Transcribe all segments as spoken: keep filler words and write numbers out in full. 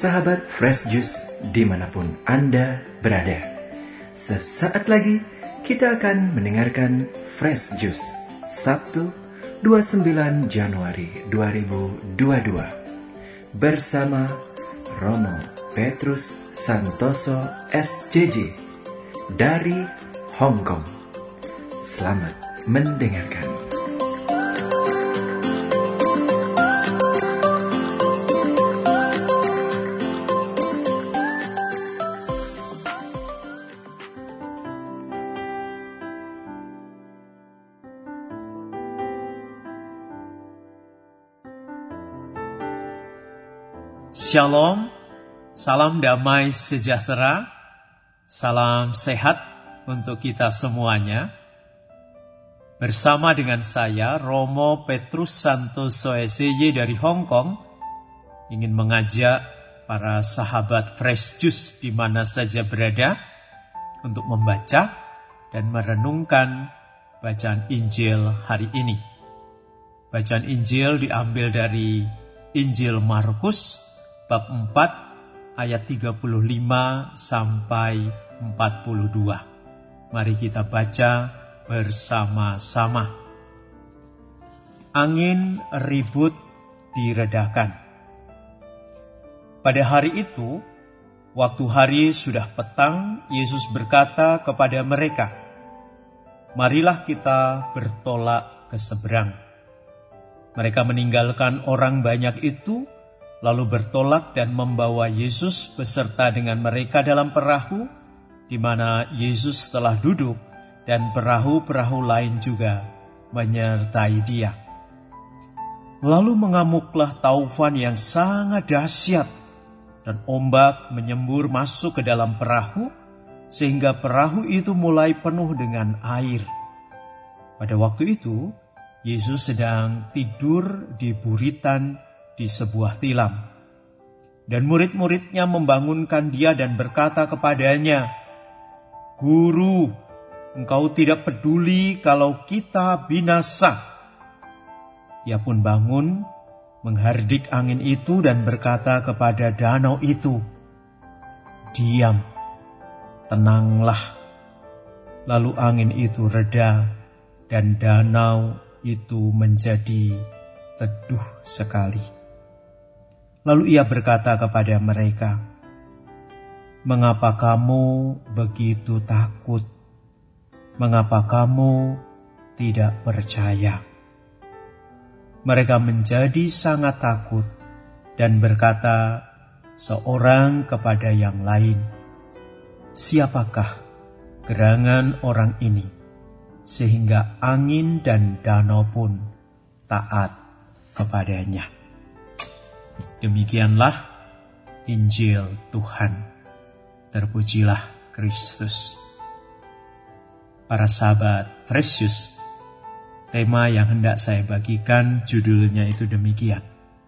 Sahabat Fresh Juice dimanapun Anda berada, sesaat lagi kita akan mendengarkan Fresh Juice Sabtu dua puluh sembilan Januari dua ribu dua puluh dua bersama Romo Petrus Santoso S J J dari Hong Kong. Selamat mendengarkan. Shalom, salam damai sejahtera, salam sehat untuk kita semuanya. Bersama dengan saya, Romo Petrus Santoso S J J dari Hong Kong, ingin mengajak para sahabat Fresh Juice di mana saja berada untuk membaca dan merenungkan bacaan Injil hari ini. Bacaan Injil diambil dari Injil Markus bab empat ayat tiga puluh lima sampai empat puluh dua. Mari kita baca bersama-sama. Angin ribut diredakan. Pada hari itu, waktu hari sudah petang, Yesus berkata kepada mereka, "Marilah kita bertolak ke seberang." Mereka meninggalkan orang banyak itu, lalu bertolak dan membawa Yesus beserta dengan mereka dalam perahu, di mana Yesus telah duduk dan perahu-perahu lain juga menyertai dia. Lalu mengamuklah taufan yang sangat dahsyat, dan ombak menyembur masuk ke dalam perahu, sehingga perahu itu mulai penuh dengan air. Pada waktu itu, Yesus sedang tidur di buritan di sebuah tilam. Dan murid-muridnya membangunkan dia dan berkata kepadanya, "Guru, engkau tidak peduli kalau kita binasa." Ia pun bangun, menghardik angin itu dan berkata kepada danau itu, "Diam, tenanglah." Lalu angin itu reda dan danau itu menjadi teduh sekali. Lalu ia berkata kepada mereka, "Mengapa kamu begitu takut? Mengapa kamu tidak percaya?" Mereka menjadi sangat takut dan berkata seorang kepada yang lain, "Siapakah gerangan orang ini, sehingga angin dan danau pun taat kepadanya?" Demikianlah Injil Tuhan. Terpujilah Kristus. Para sahabat Fresh Juice, tema yang hendak saya bagikan judulnya itu demikian: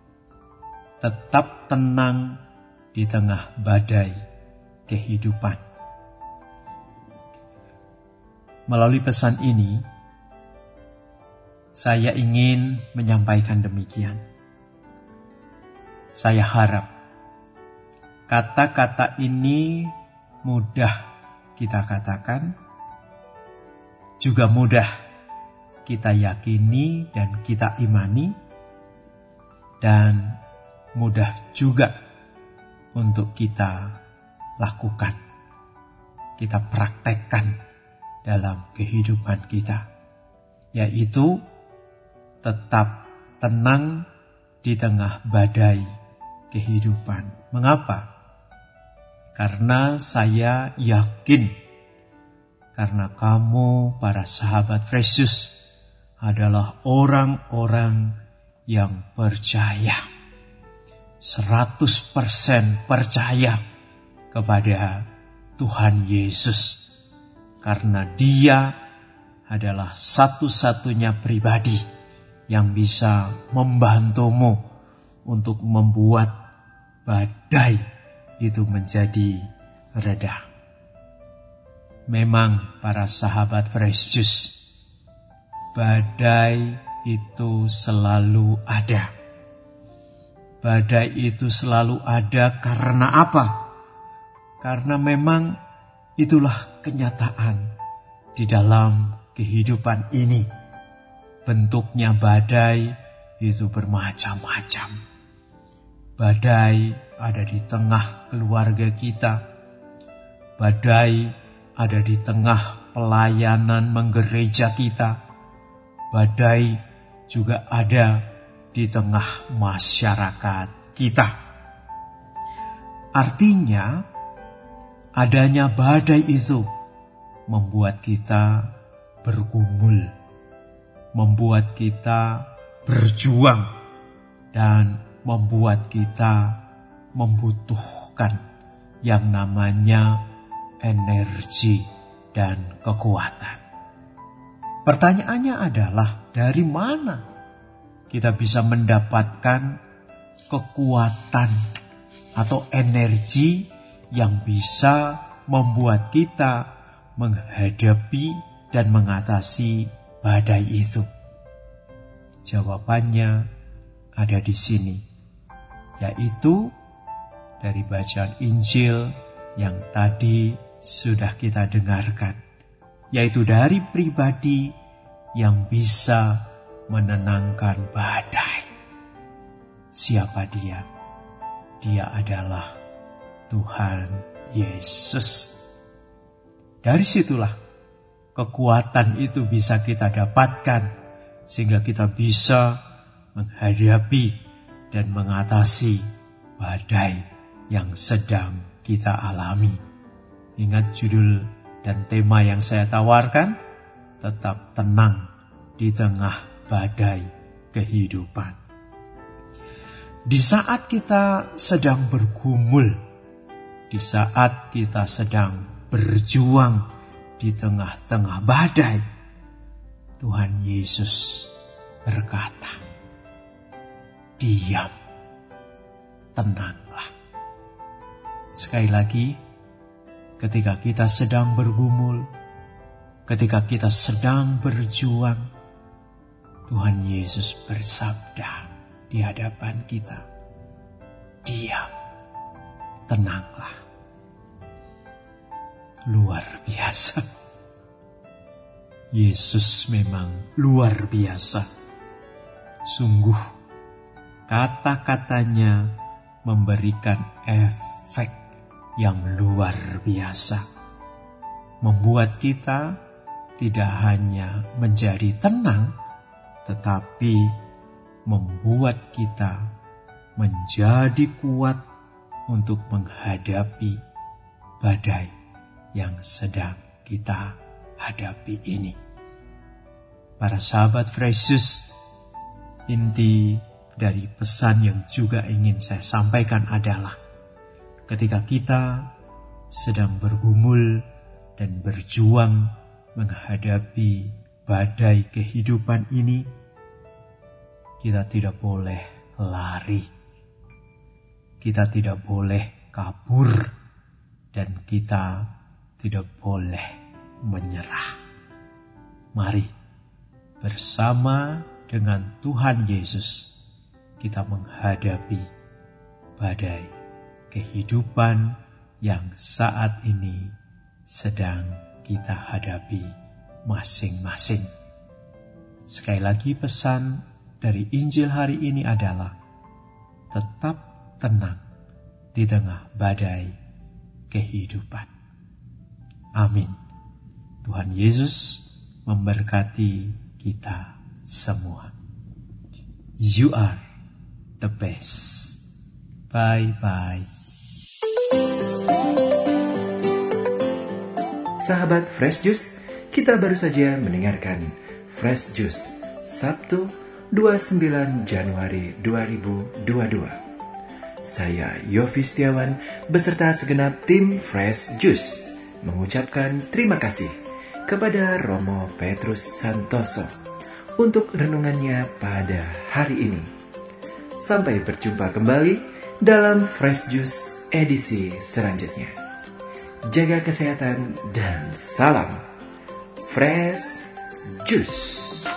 tetap tenang di tengah badai kehidupan. Melalui pesan ini, saya ingin menyampaikan demikian. Saya harap kata-kata ini mudah kita katakan, juga mudah kita yakini dan kita imani, dan mudah juga untuk kita lakukan, kita praktekkan dalam kehidupan kita, yaitu tetap tenang di tengah badai kehidupan. Mengapa? Karena saya yakin, karena kamu para sahabat Fresh Juice adalah orang-orang yang percaya, seratus persen percaya kepada Tuhan Yesus. Karena Dia adalah satu-satunya pribadi yang bisa membantumu untuk membuat badai itu menjadi reda. Memang para sahabat Fresh Juice, badai itu selalu ada. Badai itu selalu ada karena apa? Karena memang itulah kenyataan di dalam kehidupan ini. Bentuknya badai itu bermacam-macam. Badai ada di tengah keluarga kita. Badai ada di tengah pelayanan menggereja kita. Badai juga ada di tengah masyarakat kita. Artinya, adanya badai itu membuat kita bergumul, membuat kita berjuang, dan membuat kita membutuhkan yang namanya energi dan kekuatan. Pertanyaannya adalah, dari mana kita bisa mendapatkan kekuatan atau energi yang bisa membuat kita menghadapi dan mengatasi badai itu? Jawabannya ada di sini, yaitu dari bacaan Injil yang tadi sudah kita dengarkan, yaitu dari pribadi yang bisa menenangkan badai. Siapa dia? Dia adalah Tuhan Yesus. Dari situlah kekuatan itu bisa kita dapatkan, sehingga kita bisa menghadapi dan mengatasi badai yang sedang kita alami. Ingat judul dan tema yang saya tawarkan, tetap tenang di tengah badai kehidupan. Di saat kita sedang bergumul, di saat kita sedang berjuang di tengah-tengah badai, Tuhan Yesus berkata, diam, tenanglah. Sekali lagi, ketika kita sedang bergumul, ketika kita sedang berjuang, Tuhan Yesus bersabda di hadapan kita, diam, tenanglah. Luar biasa. Yesus memang luar biasa. Sungguh, kata-katanya memberikan efek yang luar biasa. Membuat kita tidak hanya menjadi tenang, tetapi membuat kita menjadi kuat untuk menghadapi badai yang sedang kita hadapi ini. Para sahabat Fresh Juice, inti dari pesan yang juga ingin saya sampaikan adalah, ketika kita sedang bergumul dan berjuang menghadapi badai kehidupan ini, kita tidak boleh lari, kita tidak boleh kabur, dan kita tidak boleh menyerah. Mari bersama dengan Tuhan Yesus kita menghadapi badai kehidupan yang saat ini sedang kita hadapi masing-masing. Sekali lagi, pesan dari Injil hari ini adalah tetap tenang di tengah badai kehidupan. Amin. Tuhan Yesus memberkati kita semua. You are the best. Bye-bye. Sahabat Fresh Juice, kita baru saja mendengarkan Fresh Juice Sabtu dua puluh sembilan Januari dua ribu dua puluh dua. Saya Yofi Setiawan beserta segenap tim Fresh Juice mengucapkan terima kasih kepada Romo Petrus Santoso untuk renungannya pada hari ini. Sampai berjumpa kembali dalam Fresh Juice edisi selanjutnya. Jaga kesehatan dan salam Fresh Juice.